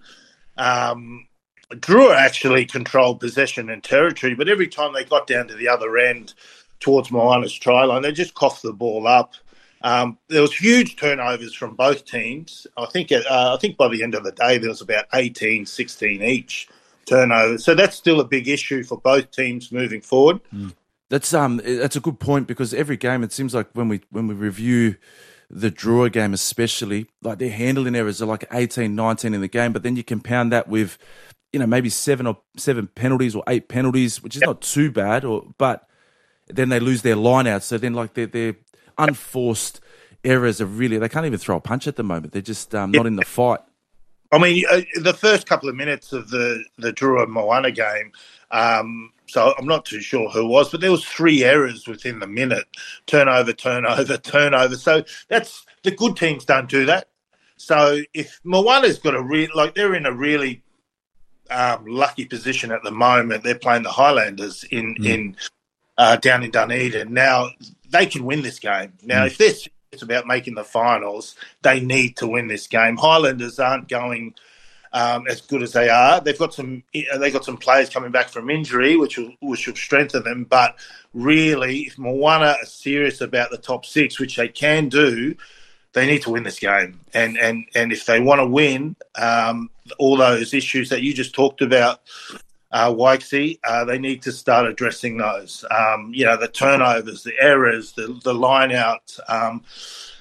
Drua actually controlled possession and territory, but every time they got down to the other end towards Moana's try line, they just coughed the ball up. There was huge turnovers from both teams. I think by the end of the day, there was about 18, 16 each turnovers. So that's still a big issue for both teams moving forward. That's a good point, because every game, it seems like when we review the Drua game especially, like their handling errors are like 18, 19 in the game, but then you compound that with maybe 7 penalties or 8 penalties, which is not too bad, but then they lose their line out. So then like their unforced errors are really, they can't even throw a punch at the moment. They're just not in the fight. I mean, the first couple of minutes of the Drua-Moana game, so I'm not too sure who it was, but there was 3 errors within the minute. Turnover. So that's, the good teams don't do that. So if Moana's got they're in a really lucky position at the moment. They're playing the Highlanders in down in Dunedin. Now, they can win this game. Now, if they're serious about making the finals, they need to win this game. Highlanders aren't going as good as they are. They've got some players coming back from injury, which will strengthen them. But really, if Moana are serious about the top 6, which they can do, they need to win this game. And if they want to win, all those issues that you just talked about, Waixi, they need to start addressing those. The turnovers, the errors, the line out.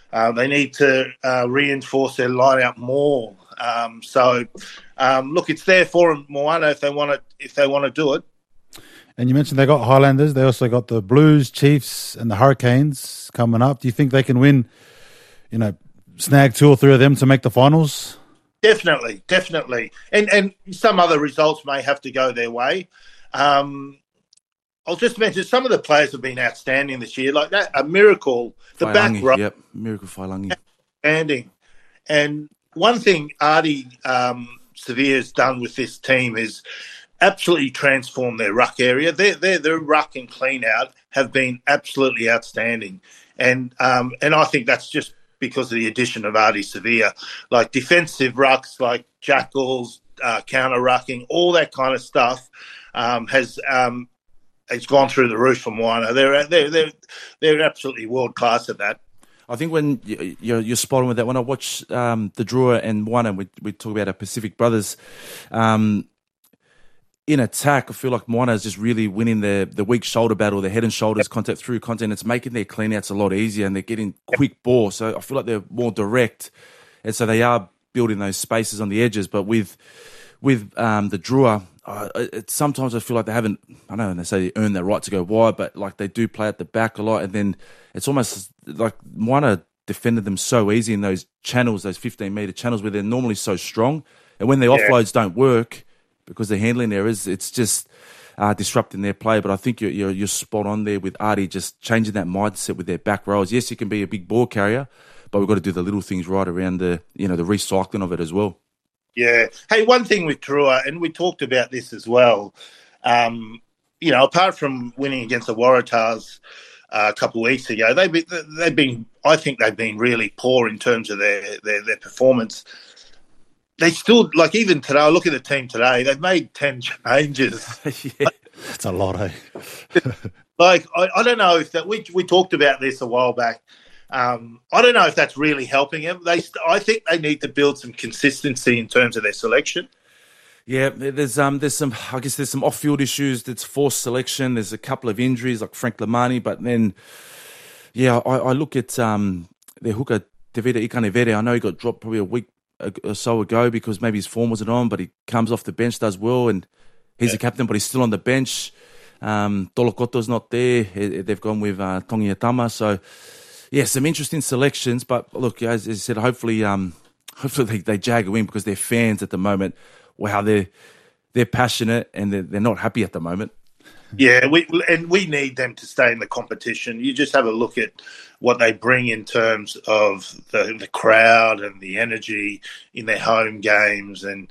They need to reinforce their line-out more. Look, it's there for Moana if they want to do it. And you mentioned they got Highlanders. They also got the Blues, Chiefs, and the Hurricanes coming up. Do you think they can win? Snag 2 or 3 of them to make the finals? Definitely. And some other results may have to go their way. I'll just mention some of the players have been outstanding this year, like that. A Miracle, the back row. Yep, Miracle Failangi. Outstanding. And one thing Artie Severe's done with this team is absolutely transform their ruck area. Their ruck and clean out have been absolutely outstanding. And I think that's just because of the addition of Artie Severe. Like defensive rucks, like jackals, counter rucking, all that kind of stuff has gone through the roof for Moana. They're absolutely world class at that. I think when you're spot on with that, when I watch the Drua and Moana, we talk about our Pacific brothers. In attack, I feel like Moana is just really winning the weak shoulder battle, the head and shoulders contact through contact. It's making their clean-outs a lot easier, and they're getting quick ball. So I feel like they're more direct, and so they are building those spaces on the edges. But with the Drua, sometimes I feel like they haven't, I don't know, they say they earn their right to go wide, but like they do play at the back a lot, and then it's almost like Moana defended them so easy in those channels, those 15-metre channels where they're normally so strong, and when the offloads don't work because they're handling errors, it's just disrupting their play. But I think you're spot on there with Artie, just changing that mindset with their back rows. Yes, you can be a big ball carrier, but we've got to do the little things right around the recycling of it as well. Yeah. Hey, one thing with Drua, and we talked about this as well, apart from winning against the Waratahs a couple of weeks ago, I think they've been really poor in terms of their performance. They still, like even today, I look at the team today, they've made 10 changes. That's a lot, eh? I don't know if that, we talked about this a while back. I don't know if that's really helping them. I think they need to build some consistency in terms of their selection. Yeah, there's some off-field issues. That's forced selection. There's a couple of injuries like Frank Lamani, but then, I look at their hooker Tevita Ikanevere. I know he got dropped probably a week or so ago because maybe his form wasn't on, but he comes off the bench, does well, and he's a captain, but he's still on the bench. Tolokoto's not there. They've gone with Tongi Atama, so. Yeah, some interesting selections, but look, as I said, hopefully they jag a win because they're fans at the moment. Wow, they're passionate and they're not happy at the moment. Yeah, we need them to stay in the competition. You just have a look at what they bring in terms of the crowd and the energy in their home games, and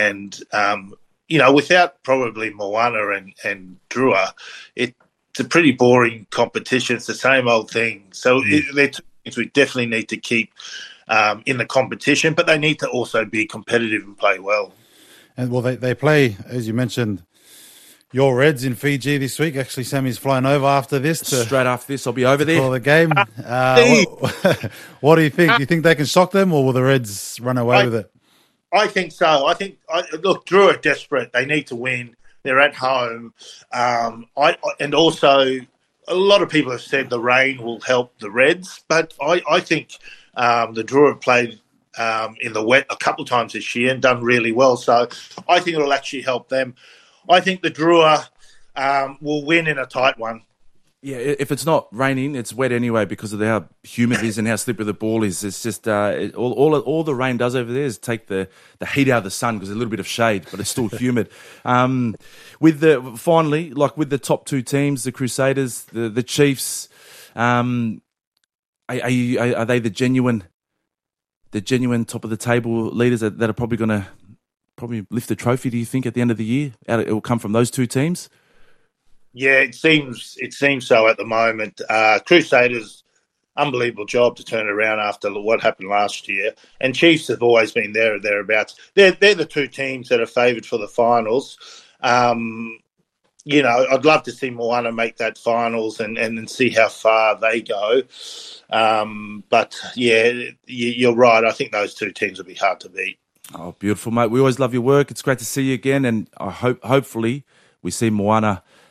without probably Moana and Drua, it's a pretty boring competition. It's the same old thing. So they're two things we definitely need to keep in the competition, but they need to also be competitive and play well. And well, they play, as you mentioned, your Reds in Fiji this week. Actually, Sammy's flying over after this. Straight after this, I'll be over there. For the game. What do you think? Do you think they can shock them, or will the Reds run away with it? I think so. Look, Drew are desperate. They need to win. They're at home. And also, a lot of people have said the rain will help the Reds, but I think the Drew have played in the wet a couple of times this year and done really well. So I think it'll actually help them. I think the Drua will win in a tight one. Yeah, if it's not raining, it's wet anyway because of how humid it is and how slippery the ball is. It's just all the rain does over there is take the heat out of the sun because there's a little bit of shade, but it's still humid. With the top two teams, the Crusaders, the Chiefs, are they the genuine top of the table leaders that are probably going to lift the trophy? Do you think at the end of the year it will come from those two teams? Yeah, it seems so at the moment. Crusaders, unbelievable job to turn around after what happened last year. And Chiefs have always been there or thereabouts. They're the two teams that are favoured for the finals. I'd love to see Moana make that finals and see how far they go. But yeah, you're right. I think those two teams will be hard to beat. Oh, beautiful, mate. We always love your work. It's great to see you again. And I hopefully we see Moana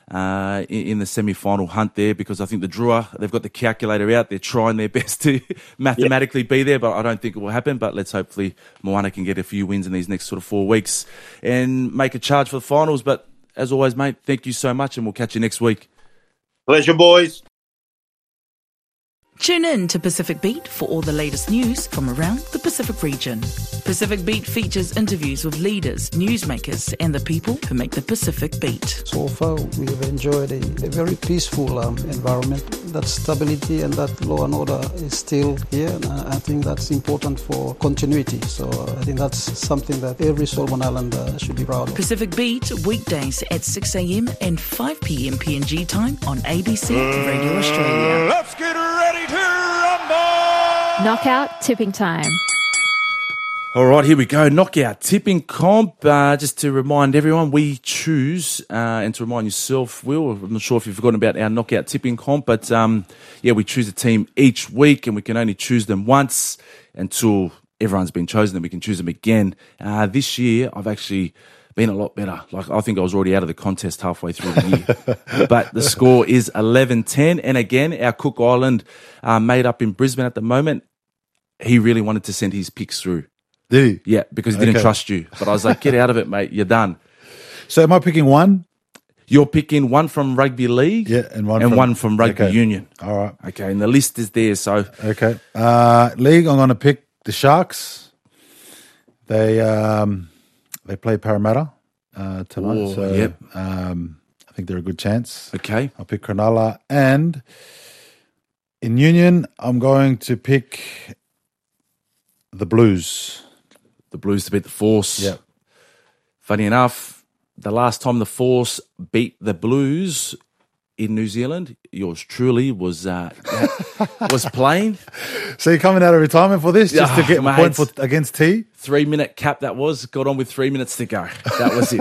in the semi-final hunt there, because I think the Drua, they've got the calculator out. They're trying their best to mathematically be there, but I don't think it will happen. But let's hopefully Moana can get a few wins in these next sort of 4 weeks and make a charge for the finals. But as always, mate, thank you so much, and we'll catch you next week. Pleasure, boys. Tune in to Pacific Beat for all the latest news from around the Pacific region. Pacific Beat features interviews with leaders, newsmakers, and the people who make the Pacific beat. So far, we have enjoyed a very peaceful environment. That stability and that law and order is still here, and I think that's important for continuity. So I think that's something that every Solomon Islander should be proud of. Pacific Beat, weekdays at 6 a.m. and 5 p.m. PNG time on ABC Radio Australia. Let's get ready to rumble! Knockout tipping time. All right, here we go. Knockout tipping comp. Just to remind everyone, we choose, and to remind yourself, Will, I'm not sure if you've forgotten about our knockout tipping comp, but we choose a team each week, and we can only choose them once until everyone's been chosen, and we can choose them again. This year, I've actually been a lot better. Like, I think I was already out of the contest halfway through the year. But the score is 11-10. And again, our Cook Island mate up in Brisbane at the moment, he really wanted to send his picks through. Did he? Yeah, because he didn't trust you. But I was like, get out of it, mate. You're done. So am I picking one? You're picking one from Rugby League, and one from Rugby Union. All right. Okay, and the list is there. So okay, League, I'm going to pick the Sharks. They play Parramatta tonight. Oh, so yep. I think they're a good chance. Okay. I'll pick Cronulla. And in Union, I'm going to pick the Blues. The Blues to beat the Force. Yep. Funny enough, the last time the Force beat the Blues in New Zealand, yours truly was playing. So you're coming out of retirement for this, just to get a point against T? 3-minute cap that was. Got on with 3 minutes to go. That was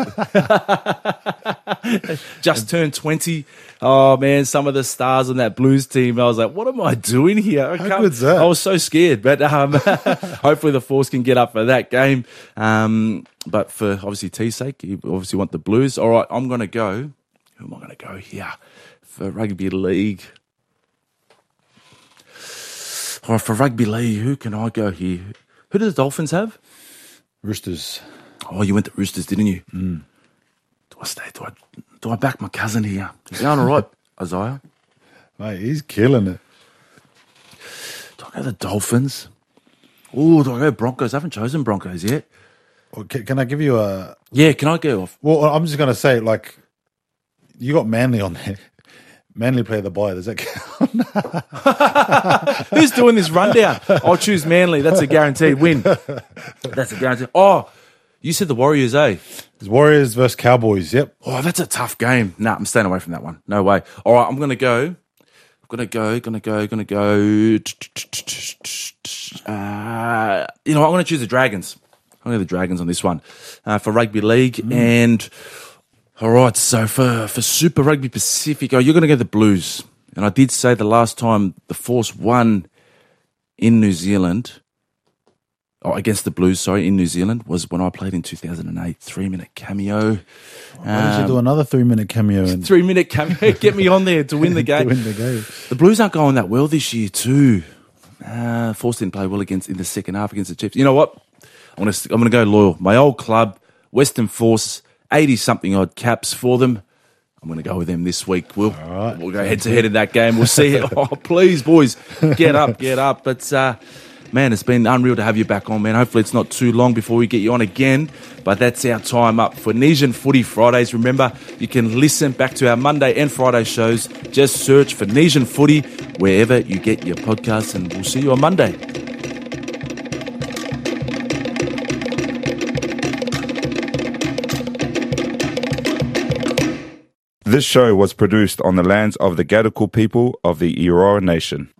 it. Just turned 20. Oh, man, some of the stars on that Blues team, I was like, what am I doing here? How good's that? I was so scared. But hopefully the Force can get up for that game. But for, obviously, T's sake, you obviously want the Blues. All right, I'm going to go. Who am I going to go here? For Rugby League. All right, for Rugby League, who can I go here? Who do the Dolphins have? Roosters. Oh, you went to Roosters, didn't you? Mm. Do I stay? Do I back my cousin here? He's going all right, Isaiah. Mate, he's killing it. Do I go the Dolphins? Oh, do I go Broncos? I haven't chosen Broncos yet. Well, can I give you a... Yeah, can I go off? Well, I'm just going to say, like, you got Manly on there. Manly play the bye. Does that count? Who's doing this rundown? I'll choose Manly. That's a guaranteed win. That's a guarantee. Oh, you said the Warriors, eh? It's Warriors versus Cowboys, yep. Oh, that's a tough game. Nah, I'm staying away from that one. No way. All right, I'm going to go. You know, I'm going to choose the Dragons. I'm going to go the Dragons on this one. For Rugby League and... All right, so for Super Rugby Pacific, you're going to go the Blues. And I did say the last time the Force won in New Zealand, against the Blues, in New Zealand, was when I played in 2008. 3-minute cameo. Why did you do another 3-minute cameo? 3-minute cameo, get me on there to win the game. The Blues aren't going that well this year too. Force didn't play well in the second half against the Chiefs. You know what? I'm going to go loyal. My old club, Western Force, 80-something odd caps for them. I'm going to go with them this week. We'll go head-to-head in that game. We'll see. Oh, please, boys, get up. But, man, it's been unreal to have you back on, man. Hopefully it's not too long before we get you on again. But that's our time up for Nesian Footy Fridays. Remember, you can listen back to our Monday and Friday shows. Just search for Nesian Footy wherever you get your podcasts, and we'll see you on Monday. This show was produced on the lands of the Gadigal people of the Eora Nation.